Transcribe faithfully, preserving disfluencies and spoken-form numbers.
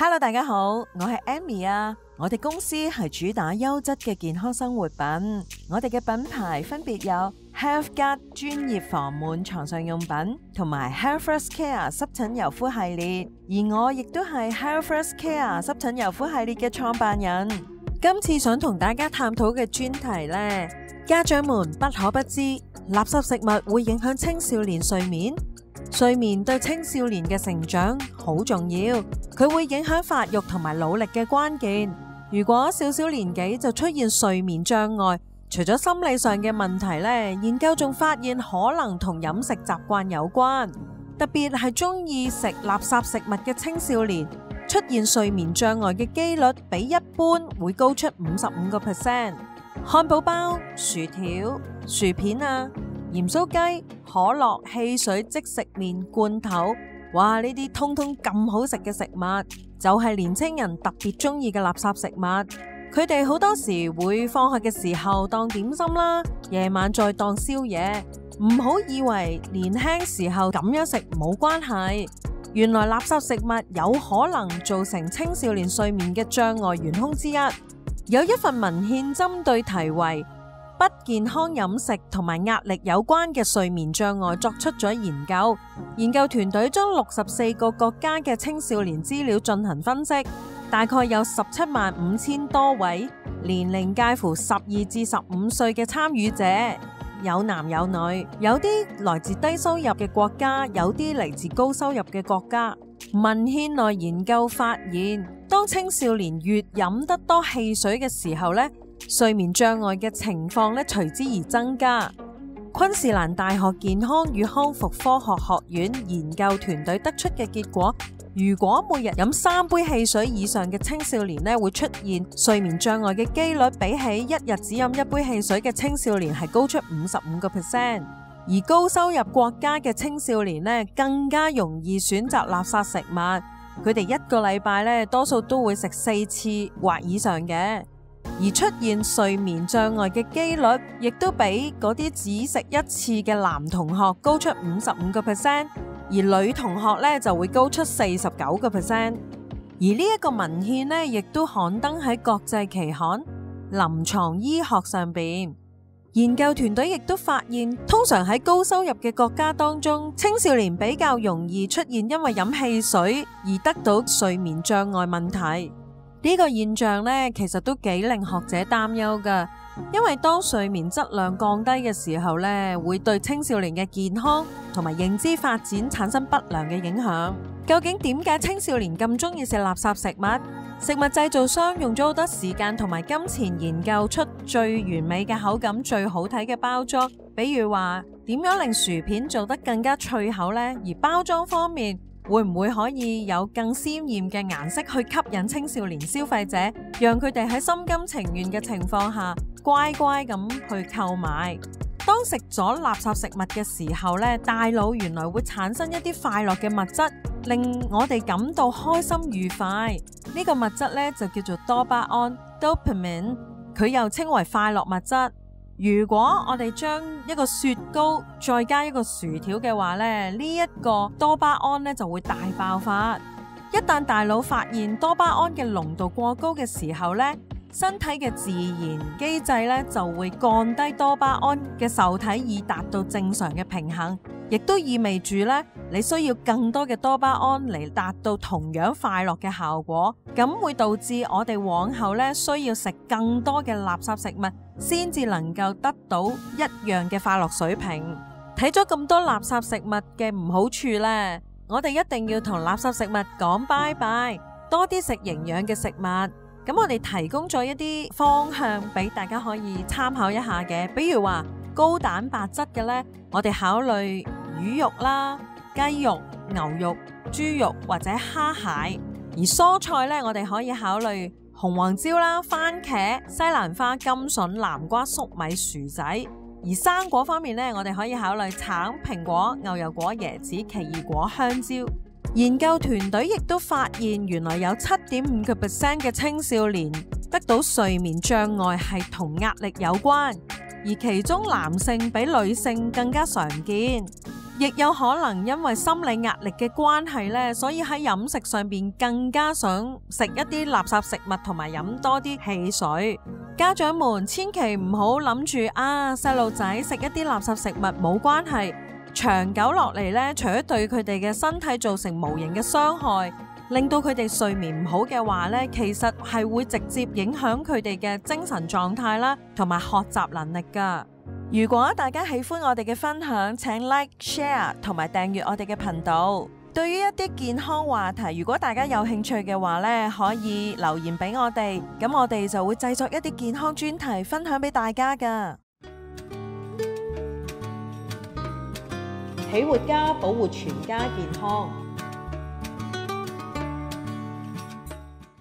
Hello， 大家好，我係 Amy 啊。我哋公司係主打優質嘅健康生活品，我哋嘅品牌分別有 HealthGuard 專業防蟎床上用品同埋 Health1st Care 濕疹柔膚系列，而我亦都係 Health1st Care 濕疹柔膚系列嘅創辦人。今次想同大家探討嘅專題呢，家長們不可不知，垃圾食物會影響青少年睡眠。睡眠對青少年嘅成長好重要，佢會影響發育同埋努力嘅關鍵。如果小小年紀就出現睡眠障礙，除咗心理上嘅問題咧，研究仲發現可能同飲食習慣有關。特別係中意食垃圾食物嘅青少年，出現睡眠障礙嘅機率比一般會高出五十五個 percent。漢堡包、薯條、薯片啊、鹽酥雞、可樂、汽水、即食麵、罐頭，哇！呢啲通通咁好食嘅食物，就係年青人特別中意嘅垃圾食物。佢哋好多時會放學嘅時候當點心啦，夜晚再當宵夜。唔好以為年輕時候咁樣食冇關係，原來垃圾食物有可能造成青少年睡眠嘅障礙元兇之一。有一份文獻針對題為不健康飲食同埋壓力有關嘅睡眠障礙作出咗研究。研究團隊將六十四個國家嘅青少年資料進行分析，大概有十七萬五千多位年齡介乎十二至十五歲嘅參與者，有男有女，有啲來自低收入嘅國家，有啲嚟自高收入嘅國家。文獻內研究發現，當青少年越飲得多汽水嘅時候咧，睡眠障礙嘅情況咧隨之而增加。昆士蘭大學健康與康復科學學院研究團隊得出嘅結果，如果每日飲三杯汽水以上嘅青少年咧，會出現睡眠障礙嘅機率比起一日只飲一杯汽水嘅青少年係高出五十五個 percent。而高收入國家嘅青少年咧，更加容易選擇垃圾食物，佢哋一個禮拜咧多數都會食四次或以上嘅。而出現睡眠障礙嘅機率，亦都比嗰啲只食一次嘅男同學高出五十五個 percent， 而女同學咧就會高出四十九個 percent。而呢一個文獻咧，亦都刊登喺國際期刊《臨床醫學》上邊。研究團隊亦都發現，通常喺高收入嘅國家當中，青少年比較容易出現因為飲汽水而得到睡眠障礙問題。呢個現象咧，其實都幾令學者擔憂㗎，因為當睡眠質量降低嘅時候咧，會對青少年嘅健康同埋認知發展產生不良嘅影響。究竟點解青少年咁中意食垃圾食物？食物製造商用咗好多時間同埋金錢研究出最完美嘅口感、最好睇嘅包裝，比如話點樣令薯片做得更加脆口呢？而包裝方面，會唔會可以有更鮮豔嘅顏色去吸引青少年消費者，讓佢哋喺心甘情願嘅情況下乖乖咁去購買？當食咗垃圾食物嘅時候咧，大腦原來會產生一啲快樂嘅物質，令我哋感到開心愉快。呢個物質咧就叫做多巴胺 （dopamine）， 佢又稱為快樂物質。如果我哋將一個雪糕再加一個薯條嘅話咧，呢一個多巴胺咧就會大爆發。一旦大腦發現多巴胺嘅濃度過高嘅時候咧，身體嘅自然機制咧就會降低多巴胺嘅受體，以達到正常嘅平衡，亦都意味住咧你需要更多嘅多巴胺嚟達到同樣快樂嘅效果，咁會導致我哋往後咧需要食更多嘅垃圾食物，先至能夠得到一樣嘅快樂水平。睇咗咁多垃圾食物嘅唔好處咧，我哋一定要同垃圾食物講拜拜，多啲食營養嘅食物。咁我哋提供咗一啲方向俾大家可以參考一下嘅，比如話高蛋白質嘅呢，我哋考慮魚肉啦、雞肉、牛肉、豬肉或者蝦蟹；而蔬菜呢，我哋可以考慮紅黃椒啦、番茄、西蘭花、甘筍、南瓜、粟米、薯仔；而生果方面呢，我哋可以考慮橙、蘋果、牛油果、椰子、奇異果、香蕉。研究團隊亦都發現，原來有七點五個 percent 嘅青少年得到睡眠障礙係同壓力有關，而其中男性比女性更加常見。 亦有可能因為心理壓力嘅關係咧，所以喺飲食上邊更加想食一啲垃圾食物同埋飲多啲汽水。家長們千祈唔好諗住啊，細路仔食一啲垃圾食物冇關係，長久落嚟咧，除咗對佢哋嘅身體造成無形嘅傷害，令到佢哋睡眠唔好嘅話咧，其實係會直接影響佢哋嘅精神狀態啦，同埋學習能力噶。如果大家喜歡我哋嘅分享，請 like、share 同埋訂閱我哋嘅頻道。對於一啲健康話題，如果大家有興趣嘅話咧，可以留言俾我哋，咁我哋就會製作一啲健康專題分享俾大家噶。喜活家保護全家健康。